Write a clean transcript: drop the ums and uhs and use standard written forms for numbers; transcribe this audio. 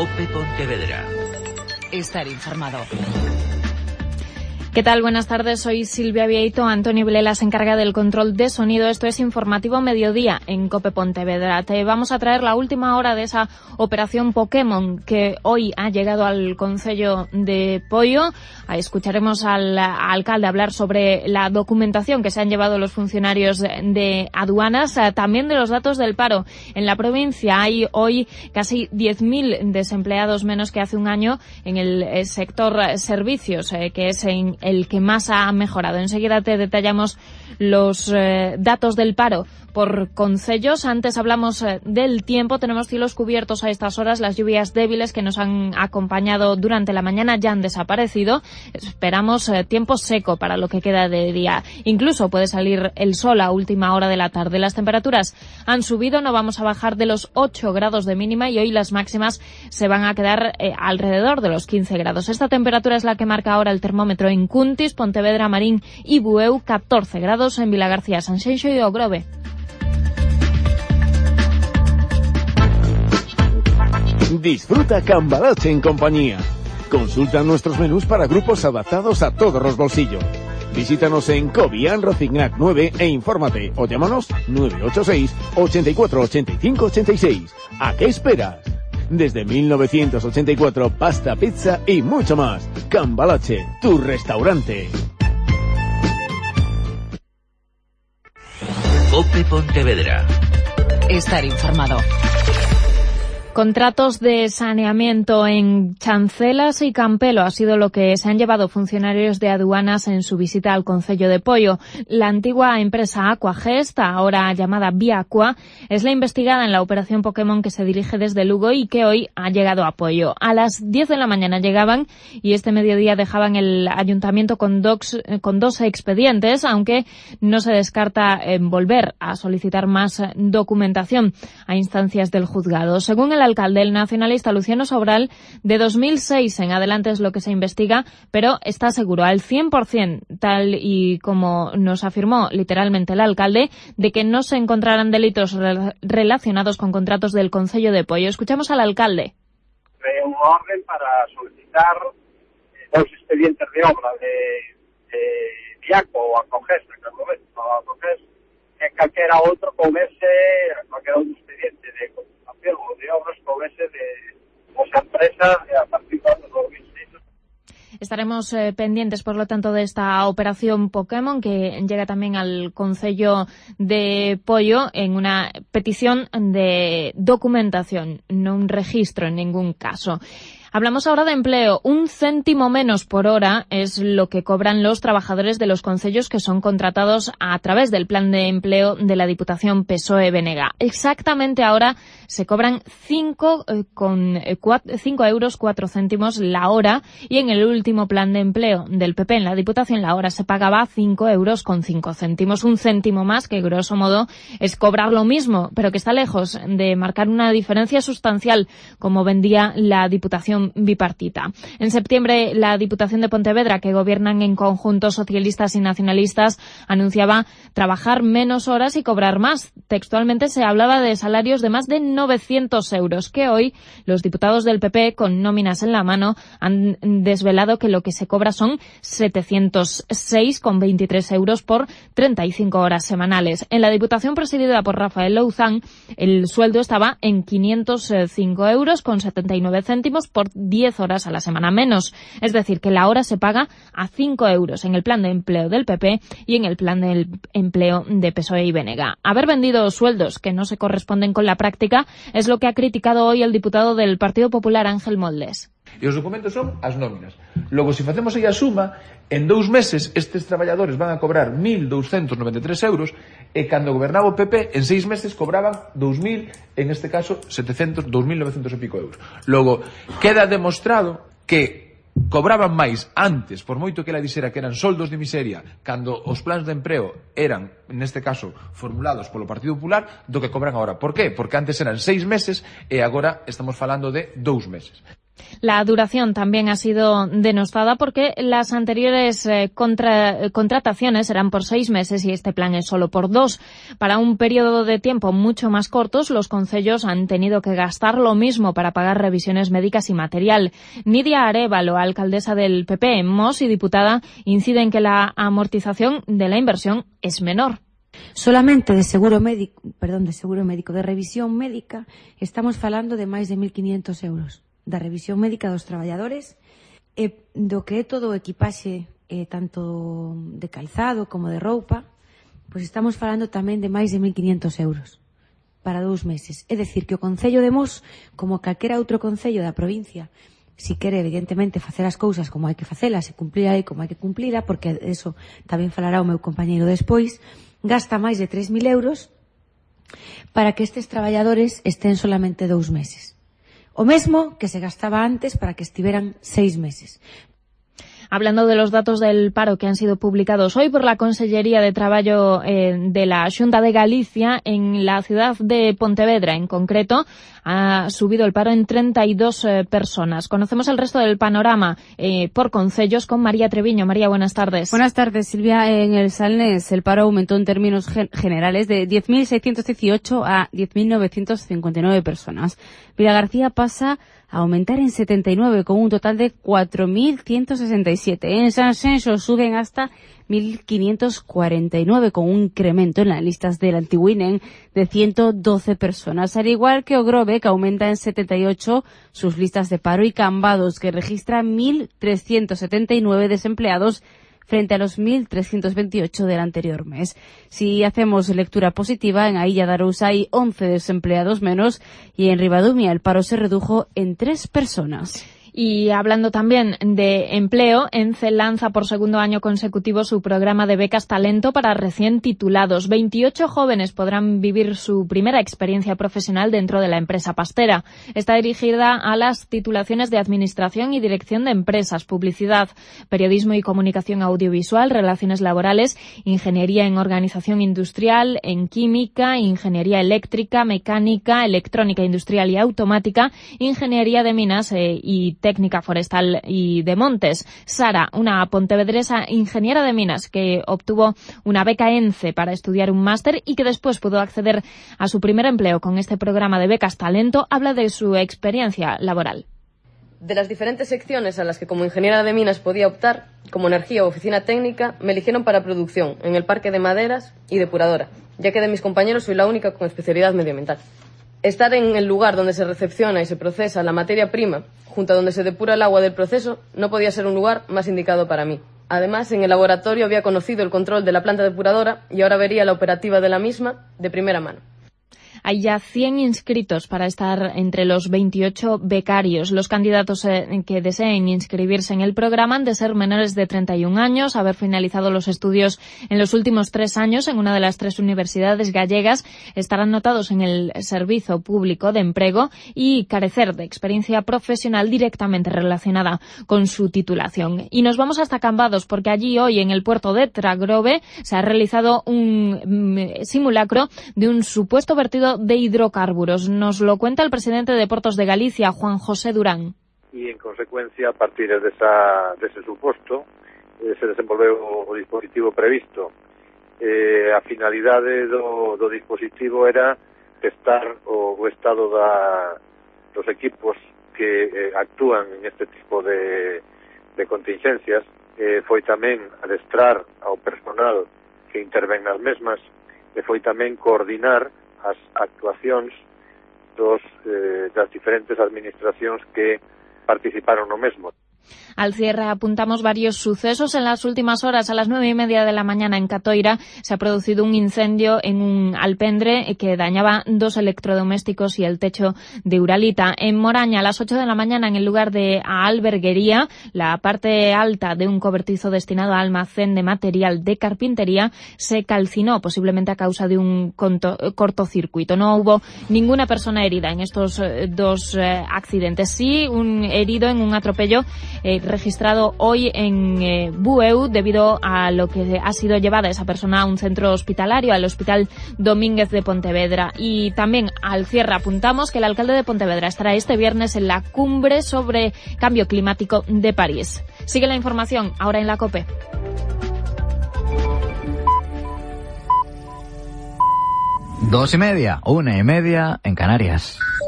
COPE Pontevedra. Estar informado. ¿Qué tal? Buenas tardes, soy Silvia Vieito. Antonio Vilela se encarga del control de sonido. Esto es Informativo Mediodía en COPE Pontevedra. Te vamos a traer la última hora de esa operación Pokémon que hoy ha llegado al Concello de Poio. Escucharemos al alcalde hablar sobre la documentación que se han llevado los funcionarios de aduanas, también de los datos del paro. En la provincia hay hoy casi 10.000 desempleados menos que hace un año en el sector servicios, que es el que más ha mejorado. Enseguida te detallamos los datos del paro por concellos. Antes hablamos del tiempo. Tenemos cielos cubiertos a estas horas. Las lluvias débiles que nos han acompañado durante la mañana ya han desaparecido. Esperamos tiempo seco para lo que queda de día. Incluso puede salir el sol a última hora de la tarde. Las temperaturas han subido. No vamos a bajar de los 8 grados de mínima y hoy las máximas se van a quedar alrededor de los 15 grados. Esta temperatura es la que marca ahora el termómetro en Cuntis, Pontevedra, Marín y Bueu. 14 grados en Vilagarcía, Sanxenxo y Ogrove. Disfruta Cambalache en compañía. Consulta nuestros menús para grupos adaptados a todos los bolsillos. Visítanos en Cobian Rosignac 9 e infórmate o llámanos 986 84 85 86. ¿A qué esperas? Desde 1984, pasta, pizza y mucho más. Cambalache, tu restaurante. COPE Pontevedra. Estar informado. Contratos de saneamiento en Chancelas y Campelo ha sido lo que se han llevado funcionarios de aduanas en su visita al Concello de Poio. La antigua empresa Aquagest, ahora llamada Viacua, es la investigada en la operación Pokémon que se dirige desde Lugo y que hoy ha llegado a Poio. A las 10 de la mañana llegaban y este mediodía dejaban el ayuntamiento con dos expedientes, aunque no se descarta volver a solicitar más documentación a instancias del juzgado. Según el alcalde, el nacionalista Luciano Sobral, de 2006 en adelante es lo que se investiga, pero está seguro al 100%, tal y como nos afirmó literalmente el alcalde, de que no se encontrarán delitos relacionados con contratos del Concello de Poio. Escuchamos al alcalde. Un orden para solicitar dos expedientes de obra de Viaco o Aquagest, que cualquiera otro con cualquier otro expediente de o de obras con ese de esa empresa a partir de 2006. Estaremos pendientes, por lo tanto, de esta operación Pokémon que llega también al Concello de Poio en una petición de documentación, no un registro en ningún caso. Hablamos ahora de empleo. 1 céntimo menos por hora es lo que cobran los trabajadores de los concellos que son contratados a través del plan de empleo de la Diputación PSOE-BNG. Exactamente ahora se cobran 5 euros 4 céntimos la hora y en el último plan de empleo del PP en la Diputación la hora se pagaba 5 euros con 5 céntimos. 1 céntimo más que, grosso modo, es cobrar lo mismo, pero que está lejos de marcar una diferencia sustancial como vendía la Diputación bipartita. En septiembre, la Diputación de Pontevedra, que gobiernan en conjunto socialistas y nacionalistas, anunciaba trabajar menos horas y cobrar más. Textualmente se hablaba de salarios de más de 900 euros, que hoy los diputados del PP, con nóminas en la mano, han desvelado que lo que se cobra son 706,23 euros por 35 horas semanales. En la Diputación presidida por Rafael Louzán, el sueldo estaba en 505 euros con 79 céntimos por 10 horas a la semana menos. Es decir, que la hora se paga a 5 euros en el plan de empleo del PP y en el plan de empleo de PSOE y BNG. Haber vendido sueldos que no se corresponden con la práctica es lo que ha criticado hoy el diputado del Partido Popular, Ángel Moldes. E os documentos son as nóminas. Logo, se facemos aí a suma, en 2 meses estes traballadores van a cobrar 1.293 euros e cando gobernaba o PP, en 6 meses cobraban 2.000, en este caso 2.900 e pico euros. Logo, queda demostrado que cobraban máis antes, por moito que ela dixera que eran soldos de miseria, cando os plans de empreo eran, neste caso, formulados polo Partido Popular, do que cobran agora. Por qué? Porque antes eran 6 meses e agora estamos falando de 2 meses. La duración también ha sido denostada porque las anteriores contrataciones eran por 6 meses y este plan es solo por 2. Para un periodo de tiempo mucho más cortos, los concellos han tenido que gastar lo mismo para pagar revisiones médicas y material. Nidia Arévalo, alcaldesa del PP en Mos y diputada, incide en que la amortización de la inversión es menor. Solamente de seguro médico, de revisión médica, estamos falando de máis de 1.500 euros. Da revisión médica dos traballadores, do que é todo o equipaxe, tanto de calzado como de roupa, pois estamos falando tamén de máis de 1.500 euros para 2 meses. É dicir, que o Concello de Mos, como calquera outro concello da provincia, si quere, evidentemente, facer as cousas como hai que facelas e cumplir a lei como hai que cumplila, porque eso tamén falará o meu compañeiro despois, gasta máis de 3.000 euros para que estes traballadores estén solamente 2 meses. O mesmo que se gastaba antes para que estiveran 6 meses. Hablando de los datos del paro que han sido publicados hoy por la Consellería de Traballo de la Xunta de Galicia, en la ciudad de Pontevedra en concreto, ha subido el paro en 32 personas. Conocemos el resto del panorama por concellos con María Treviño. María, buenas tardes. Buenas tardes, Silvia. En el Salnés el paro aumentó en términos generales de 10.618 a 10.959 personas. Vilagarcía pasa a aumentar en 79, con un total de 4.167. En Sanxenxo suben hasta 1.549, con un incremento en las listas del Antigüinen de 112 personas. Al igual que Ogrove, que aumenta en 78 sus listas de paro, y Cambados, que registra 1.379 desempleados frente a los 1.328 del anterior mes. Si hacemos lectura positiva, en Ailla de Arousa hay 11 desempleados menos y en Ribadumia el paro se redujo en 3 personas. Y hablando también de empleo, ENCE lanza por segundo año consecutivo su programa de becas Talento para recién titulados. 28 jóvenes podrán vivir su primera experiencia profesional dentro de la empresa pastera. Está dirigida a las titulaciones de Administración y Dirección de Empresas, Publicidad, Periodismo y Comunicación Audiovisual, Relaciones Laborales, Ingeniería en Organización Industrial, en Química, Ingeniería Eléctrica, Mecánica, Electrónica Industrial y Automática, Ingeniería de Minas y Técnica Forestal y de Montes. Sara, una pontevedresa ingeniera de minas que obtuvo una beca ENCE para estudiar un máster y que después pudo acceder a su primer empleo con este programa de becas Talento, habla de su experiencia laboral. De las diferentes secciones a las que como ingeniera de minas podía optar, como energía o oficina técnica, me eligieron para producción, en el parque de maderas y depuradora, ya que de mis compañeros soy la única con especialidad medioambiental. Estar en el lugar donde se recepciona y se procesa la materia prima, junto a donde se depura el agua del proceso, no podía ser un lugar más indicado para mí. Además, en el laboratorio había conocido el control de la planta depuradora y ahora vería la operativa de la misma de primera mano. Hay ya 100 inscritos para estar entre los 28 becarios. Los candidatos que deseen inscribirse en el programa han de ser menores de 31 años, haber finalizado los estudios en los últimos 3 años en una de las 3 universidades gallegas, estar anotados en el Servicio Público de Emprego y carecer de experiencia profesional directamente relacionada con su titulación. Y nos vamos hasta Cambados, porque allí hoy en el puerto de Tragrove se ha realizado un simulacro de un supuesto vertido de hidrocarburos. Nos lo cuenta el presidente de Portos de Galicia, Juan José Durán. E, en consecuencia, a partir dese suposto, se desenvolveu o dispositivo previsto. A finalidade do dispositivo era testar o estado dos equipos que actúan en este tipo de contingencias. Foi tamén adestrar ao personal que intervén nas mesmas, e foi tamén coordinar as actuacións das diferentes administracións que participaron no mesmo. Al cierre apuntamos varios sucesos. En las últimas horas, a las 9:30 de la mañana en Catoira, se ha producido un incendio en un alpendre que dañaba 2 electrodomésticos y el techo de Uralita. En Moraña, a las 8 de la mañana, en el lugar de alberguería, la parte alta de un cobertizo destinado a almacén de material de carpintería se calcinó, posiblemente a causa de un cortocircuito. No hubo ninguna persona herida en estos 2 accidentes. Sí, un herido en un atropello registrado hoy en Bueu debido a lo que ha sido llevada esa persona a un centro hospitalario, al Hospital Domínguez de Pontevedra. Y también al cierre apuntamos que el alcalde de Pontevedra estará este viernes en la cumbre sobre cambio climático de París. Sigue la información ahora en la COPE. 2:30, 1:30 en Canarias.